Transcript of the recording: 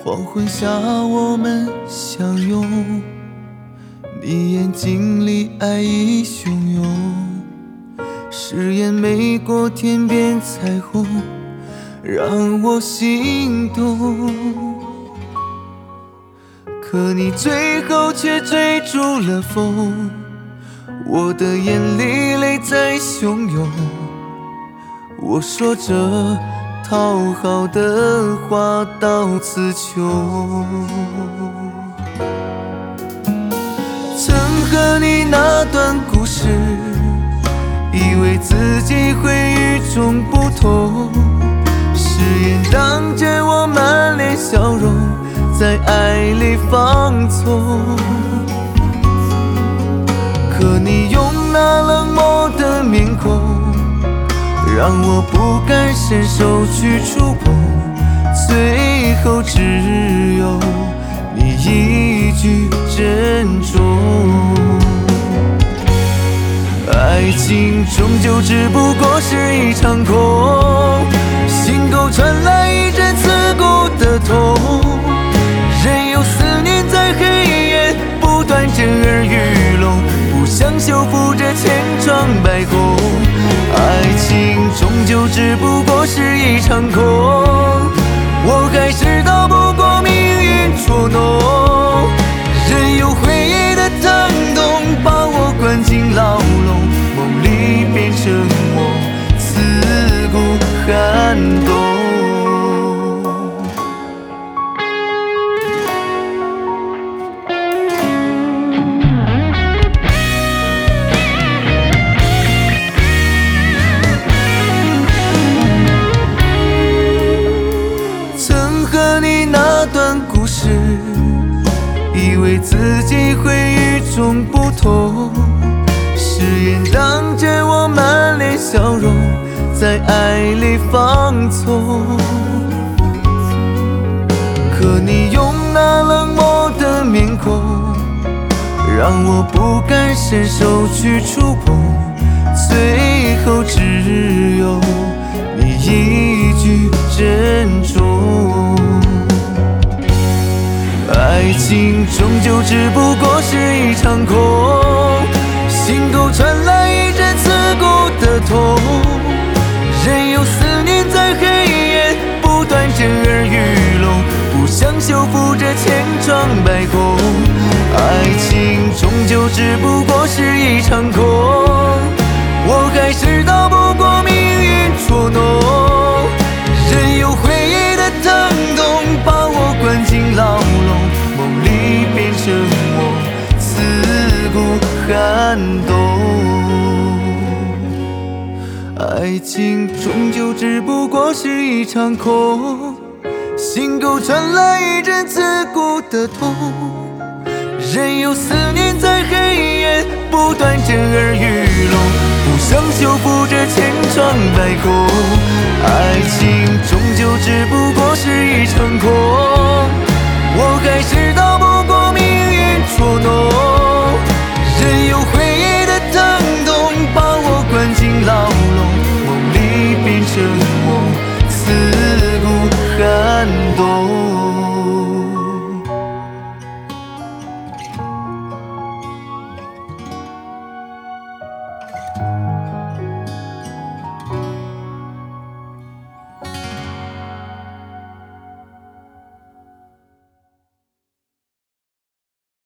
黄昏下我们相拥，你眼睛里爱意汹涌，誓言没过天边彩虹，让我心动。可你最后却追逐了风，我的眼里泪在汹涌。我说着讨好的话到词穷，曾和你那段故事，以为自己会与众不同，誓言让着我满脸笑容，在爱里放纵。可你用那冷漠的面孔，让我不敢伸手去触碰，最后只有你一句珍重。爱情终究只不过是一场空，心口传来一阵刺骨的痛，任由思念在黑夜不断震耳欲聋，不想修复这千疮百孔。爱情终究只不过是一场空，我还是逃不过命运捉弄，任由回忆的疼痛把我关进牢笼，梦里变成我刺骨寒冬。以为自己会与众不同，誓言让着我满脸笑容，在爱里放纵。可你用那冷漠的面孔，让我不敢伸手去触碰，最后只有你一句珍重。爱情终究只不过是一场空，心口传来一阵刺骨的痛，任由思念在黑夜不断震耳欲聋，不想修复这千疮百孔。爱情终究只不过是一场空，我还是逃不过命运捉弄，任由回忆的疼痛把我关进牢笼，梦里变成我刺骨寒冬。爱情终究只不过是一场空，心口传来一阵刺骨的痛，任由思念在黑夜不断震耳欲聋，不想修复这千疮百孔。爱情终究只不过是一场空，我还是逃不过命运捉弄，任由回忆的疼痛把我关进牢笼，梦里变成我刺骨寒冬。